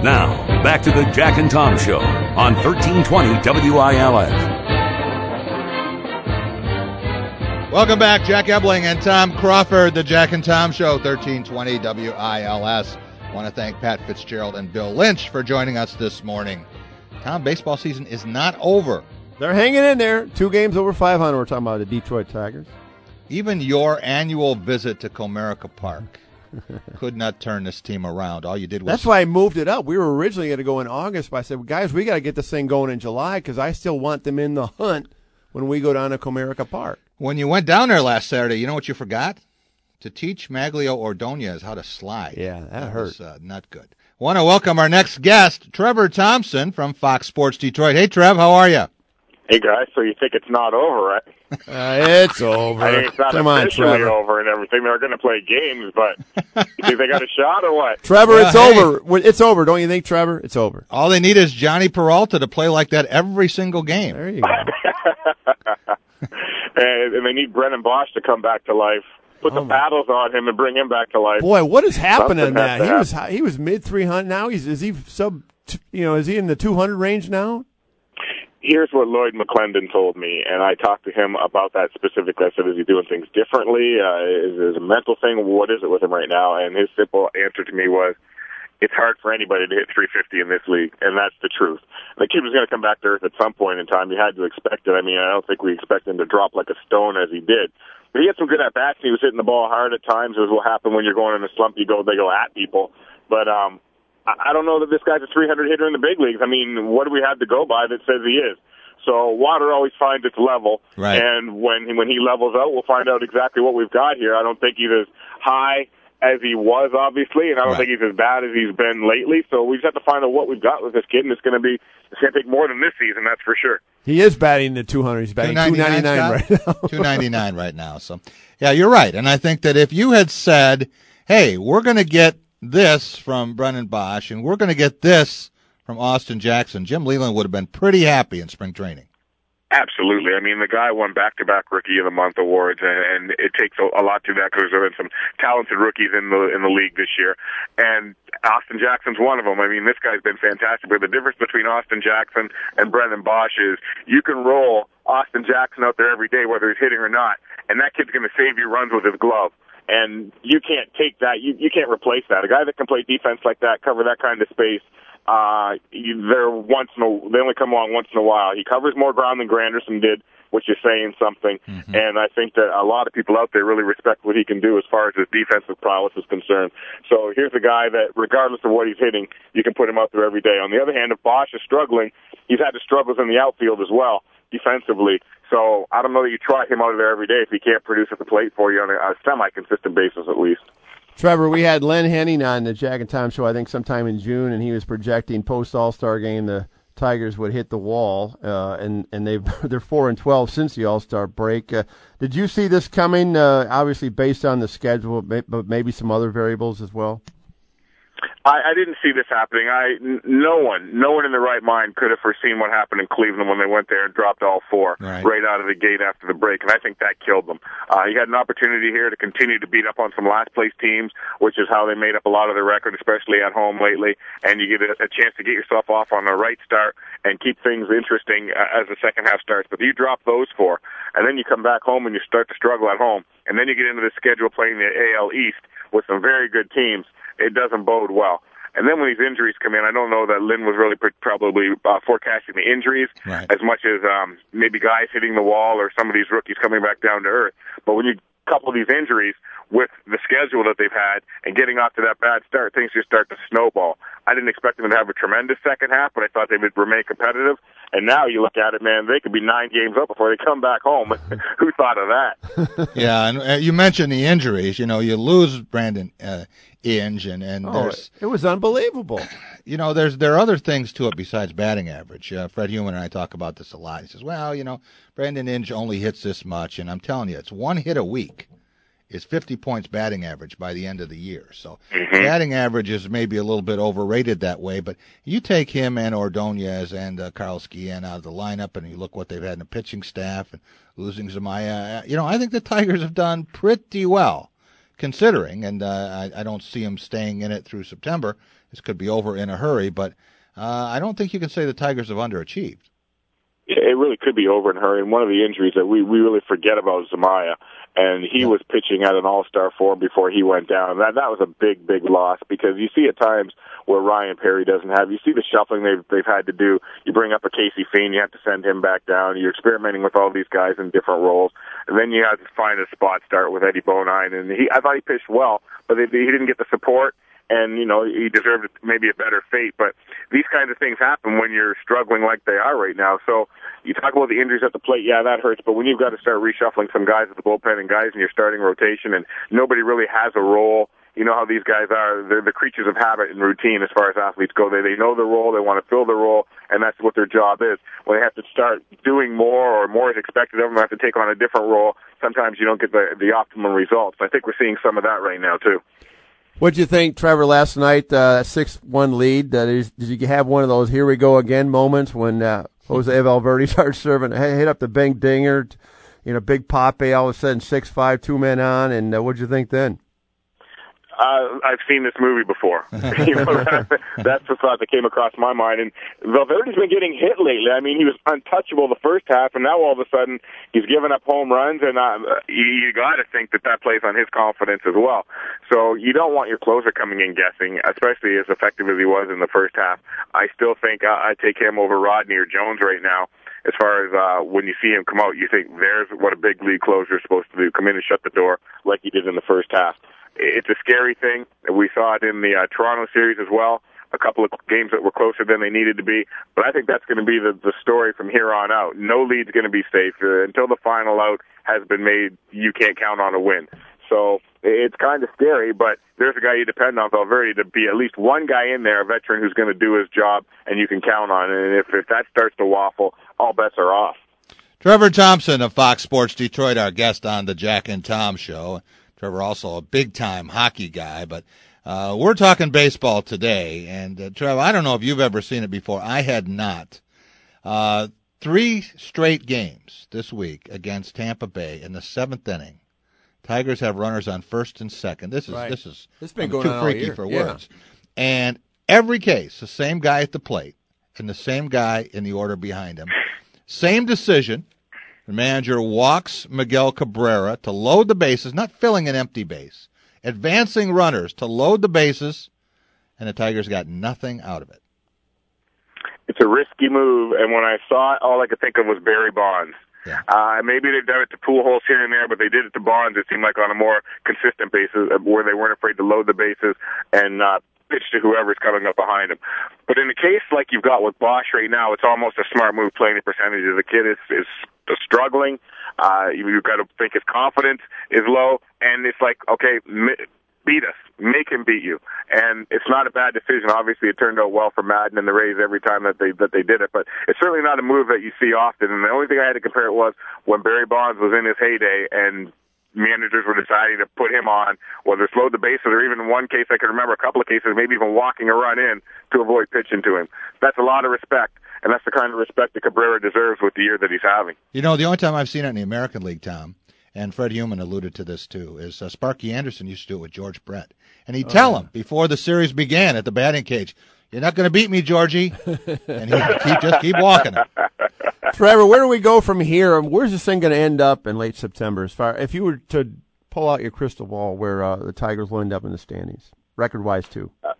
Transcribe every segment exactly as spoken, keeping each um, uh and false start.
Now, back to the Jack and Tom Show on thirteen twenty W I L S. Welcome back, Jack Ebling and Tom Crawford, the Jack and Tom Show, thirteen twenty W I L S. I want to thank Pat Fitzgerald and Bill Lynch for joining us this morning. Tom, baseball season is not over. They're hanging in there. Two games over five hundred. We're talking about the Detroit Tigers. Even your annual visit to Comerica Park could not turn this team around. All you did was... That's why I moved it up. We were originally going to go in August, but I said, well, guys, we got to get this thing going in July because I still want them in the hunt when we go down to Comerica Park. When you went down there last Saturday, you know what you forgot? To teach Maglio Ordonez how to slide. Yeah, that, that hurt. Was, uh, not good. Want to welcome our next guest, Trevor Thompson from Fox Sports Detroit. Hey, Trev, how are you? Hey, guys, so you think it's not over, right? Uh, it's over. I mean, it's not Come on, officially Trevor. over and everything. They're going to play games, but you think they got a shot or what? Trevor, Well, it's hey. over. It's over. Don't you think, Trevor? It's over. All they need is Johnny Peralta to play like that every single game. There you go. and, and they need Brennan Bosch to come back to life. Put Oh, the my. paddles on him and bring him back to life. Boy, what has happened in Something that? has to He was happen. he was mid three hundred. Now he's is he sub? You know, is he in the two hundred range now? Here's what Lloyd McClendon told me, and I talked to him about that specifically. I said, is he doing things differently? Uh, is it a mental thing? What is it with him right now? And his simple answer to me was, it's hard for anybody to hit three fifty in this league, and that's the truth. The kid was going to come back to earth at some point in time. You had to expect it. I mean, I don't think we expect him to drop like a stone as he did. But he had some good at-bats. He was hitting the ball hard at times, as will happen when you're going in a slump. You go, they go at people. But um, I don't know that this guy's a three hundred hitter in the big leagues. I mean, what do we have to go by that says he is? So water always finds its level, Right. and when when he levels out, we'll find out exactly what we've got here. I don't think he's as high as he was, obviously, and I don't Right. think he's as bad as he's been lately. So we just have to find out what we've got with this kid, and it's going to be it's going to take more than this season, that's for sure. He is batting the two hundred. He's batting two ninety-nine right now. two ninety-nine right now. So, yeah, you're right. And I think that if you had said, hey, we're going to get this from Brennan Bosch and we're going to get this from Austin Jackson, Jim Leland would have been pretty happy in spring training. Absolutely. I mean, the guy won back-to-back Rookie of the Month awards, and, and it takes a, a lot to that because there have been some talented rookies in the in the league this year, and Austin Jackson's one of them. I mean, this guy's been fantastic. But the difference between Austin Jackson and Brendan Bosch is you can roll Austin Jackson out there every day, whether he's hitting or not, and that kid's going to save you runs with his glove. And you can't take that. You you can't replace that. A guy that can play defense like that, cover that kind of space. Uh, you, they're once in a, they only come along once in a while. He covers more ground than Granderson did, which is saying something. Mm-hmm. And I think that a lot of people out there really respect what he can do as far as his defensive prowess is concerned. So here's a guy that, regardless of what he's hitting, you can put him out there every day. On the other hand, if Bosch is struggling, he's had his struggles in the outfield as well, defensively. So I don't know that you try him out of there every day if he can't produce at the plate for you on a, a semi-consistent basis at least. Trevor, we had Len Henning on the Jack and Tom show, I think sometime in June, and he was projecting post All-Star game the Tigers would hit the wall, uh, and and they've they're four and twelve since the All-Star break. Uh, did you see this coming? Uh, obviously, based on the schedule, but maybe some other variables as well. I, I didn't see this happening. I n- no one, no one in their right mind could have foreseen what happened in Cleveland when they went there and dropped all four right, right out of the gate after the break, and I think that killed them. Uh, you had an opportunity here to continue to beat up on some last place teams, which is how they made up a lot of their record, especially at home lately. And you get a, a chance to get yourself off on the right start and keep things interesting uh, as the second half starts. But you drop those four, and then you come back home and you start to struggle at home, and then you get into the schedule playing the A L East with some very good teams. It doesn't bode well. And then when these injuries come in, I don't know that Lynn was really pr- probably uh, forecasting the injuries right, as much as um, maybe guys hitting the wall or some of these rookies coming back down to earth. But when you couple these injuries with the schedule that they've had and getting off to that bad start, things just start to snowball. I didn't expect them to have a tremendous second half, but I thought they would remain competitive. And now you look at it, man, they could be nine games up before they come back home. Who thought of that? Yeah, and uh, you mentioned the injuries. You know, you lose Brandon uh, Inge, and, and oh, there's... It was unbelievable. You know, there's there are other things to it besides batting average. Uh, Fred Heumann and I talk about this a lot. He says, well, you know, Brandon Inge only hits this much, and I'm telling you, it's one hit a week. Is fifty points batting average by the end of the year. So mm-hmm. batting average is maybe a little bit overrated that way, but you take him and Ordonez and uh, Carl Skian out of the lineup, and you look what they've had in the pitching staff and losing Zamaya. You know, I think the Tigers have done pretty well considering, and uh, I, I don't see them staying in it through September this could be over in a hurry. But uh, I don't think you can say the Tigers have underachieved. It really could be over in a hurry. And one of the injuries that we, we really forget about is Zamaya. And he yeah. was pitching at an all-star form before he went down. That that was a big, big loss because you see at times where Ryan Perry doesn't have. You see the shuffling they've they've had to do. You bring up a Casey Fien, you have to send him back down. You're experimenting with all these guys in different roles, and then you have to find a spot start with Eddie Bonine. And he, I thought he pitched well, but they, he didn't get the support. And, you know, he deserved maybe a better fate. But these kinds of things happen when you're struggling like they are right now. So you talk about the injuries at the plate, yeah, that hurts. But when you've got to start reshuffling some guys at the bullpen and guys in your starting rotation and nobody really has a role, you know how these guys are. They're the creatures of habit and routine as far as athletes go. They they know the role, they want to fill the role, and that's what their job is. When they have to start doing more or more is expected of them, they have to take on a different role, sometimes you don't get the, the optimum results. I think we're seeing some of that right now, too. What'd you think, Trevor, last night, uh, six one lead? Uh, did you have one of those here we go again moments when uh, Jose Valverde starts serving, hit up the big dinger, you know, big Pape, all of a sudden six five, two men on, and uh, what'd you think then? Uh, I've seen this movie before. you know, that, that's the thought that came across my mind. And Valverde's been getting hit lately. I mean, he was untouchable the first half, and now all of a sudden he's giving up home runs, and uh, you, you got to think that that plays on his confidence as well. So you don't want your closer coming in guessing, especially as effective as he was in the first half. I still think uh, I'd take him over Rodney or Jones right now. As far as uh, when you see him come out, you think there's what a big league closer is supposed to do, come in and shut the door like he did in the first half. It's a scary thing. We saw it in the uh, Toronto series as well, a couple of games that were closer than they needed to be. But I think that's going to be the, the story from here on out. No lead's going to be safe. Uh, until the final out has been made, you can't count on a win. So it's kind of scary, but there's a guy you depend on, Valverde, to be at least one guy in there, a veteran who's going to do his job, and you can count on it. And if, if that starts to waffle, all bets are off. Trevor Thompson of Fox Sports Detroit, our guest on the Jack and Tom Show. Trevor also a big-time hockey guy, but uh, we're talking baseball today. And, uh, Trevor, I don't know if you've ever seen it before. I had not. Uh, three straight games this week against Tampa Bay in the seventh inning. Tigers have runners on first and second. This is right. this is it's been I'm going too on freaky all year. for yeah. words. And every case, the same guy at the plate and the same guy in the order behind him. Same decision. The manager walks Miguel Cabrera to load the bases, not filling an empty base, advancing runners to load the bases, and the Tigers got nothing out of it. It's a risky move, and when I saw it, all I could think of was Barry Bonds. Yeah. Uh, maybe they've done it to Pujols here and there, but they did it to Bonds, it seemed like, on a more consistent basis where they weren't afraid to load the bases and uh, pitch to whoever's coming up behind him. But in a case like you've got with Bosch right now, it's almost a smart move playing the percentages. The kid is, is struggling. Uh, you've got to think his confidence is low, and it's like, okay, beat us, make him beat you, and it's not a bad decision. Obviously, it turned out well for Madden and the Rays every time that they that they did it, but it's certainly not a move that you see often. And the only thing I had to compare it was when Barry Bonds was in his heyday, and managers were deciding to put him on, whether it's load the bases or even in one case I can remember a couple of cases, maybe even walking a run in to avoid pitching to him. That's a lot of respect. And that's the kind of respect that Cabrera deserves with the year that he's having. You know, the only time I've seen it in the American League, Tom, and Fred Heumann alluded to this too, is uh, Sparky Anderson used to do it with George Brett. And he'd oh, tell yeah. him before the series began at the batting cage, "You're not going to beat me, Georgie." And he'd keep, just keep walking it. Trevor, where do we go from here? Where's this thing going to end up in late September? As far, if you were to pull out your crystal ball, where uh, the Tigers will end up in the standings, record-wise too. Uh,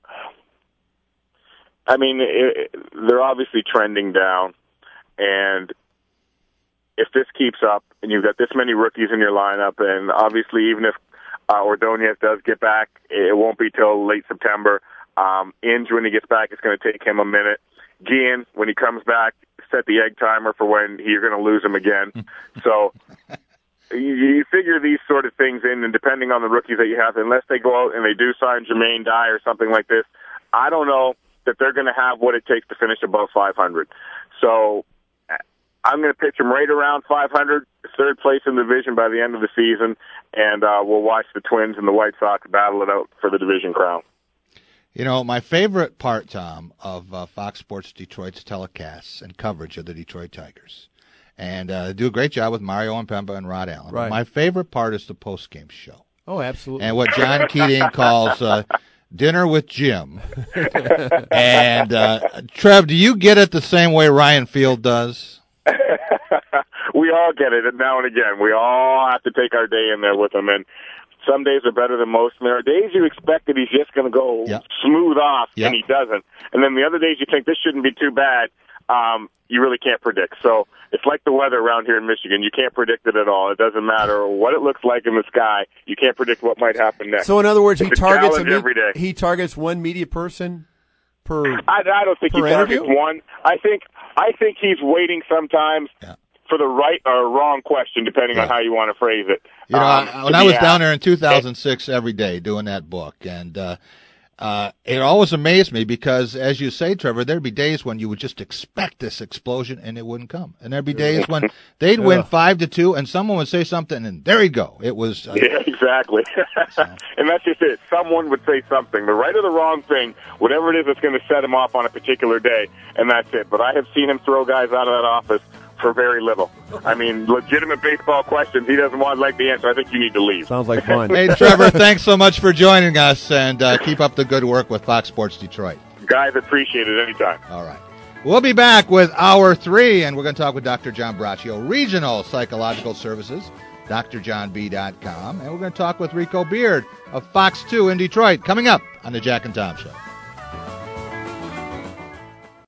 I mean, it, they're obviously trending down, and if this keeps up, and you've got this many rookies in your lineup, and obviously even if uh, Ordonez does get back, it won't be till late September. Um, Inge, when he gets back, it's going to take him a minute. Guillen, when he comes back, set the egg timer for when you're going to lose him again. So you, you figure these sort of things in, and depending on the rookies that you have, unless they go out and they do sign Jermaine Dye or something like this, I don't know that they're going to have what it takes to finish above five hundred. So I'm going to pitch them right around five hundred, third place in the division by the end of the season, and uh, we'll watch the Twins and the White Sox battle it out for the division crown. You know, my favorite part, Tom, of uh, Fox Sports Detroit's telecasts and coverage of the Detroit Tigers, and uh, they do a great job with Mario Impemba and Rod Allen. Right. My favorite part is the postgame show. Oh, absolutely. And what John Keating calls uh, Dinner with Jim. And, uh, Trev, do you get it the same way Ryan Field does? We all get it now and again. We all have to take our day in there with him. And some days are better than most. And there are days you expect that he's just going to go yep. smooth off, yep. and he doesn't. And then the other days you think this shouldn't be too bad. Um, you really can't predict. So it's like the weather around here in Michigan. You can't predict it at all. It doesn't matter what it looks like in the sky. You can't predict what might happen next. So in other words, he it's targets a a me- every day. He targets one media person per. I, I don't think he targets interview? one. I think I think he's waiting sometimes yeah. for the right or wrong question, depending yeah. on how you want to phrase it. You know, um, I, when I was asked. down there in two thousand six every day doing that book, and uh, uh, it always amazed me because, as you say, Trevor, there'd be days when you would just expect this explosion and it wouldn't come, and there'd be days when they'd win five to two, and someone would say something, and there you go. It was uh, yeah, exactly, so. And that's just it. Someone would say something, the right or the wrong thing, whatever it is that's going to set him off on a particular day, and that's it. But I have seen him throw guys out of that office for very little. I mean, legitimate baseball questions, he doesn't want to like the answer. I think you need to leave. Sounds like fun. Hey, Trevor, thanks so much for joining us, and uh, keep up the good work with Fox Sports Detroit. Guys, appreciate it anytime. All right. We'll be back with Hour three, and we're going to talk with Doctor John Braccio, Regional Psychological Services, D R john b dot com, and we're going to talk with Rico Beard of Fox two in Detroit, coming up on the Jack and Tom Show.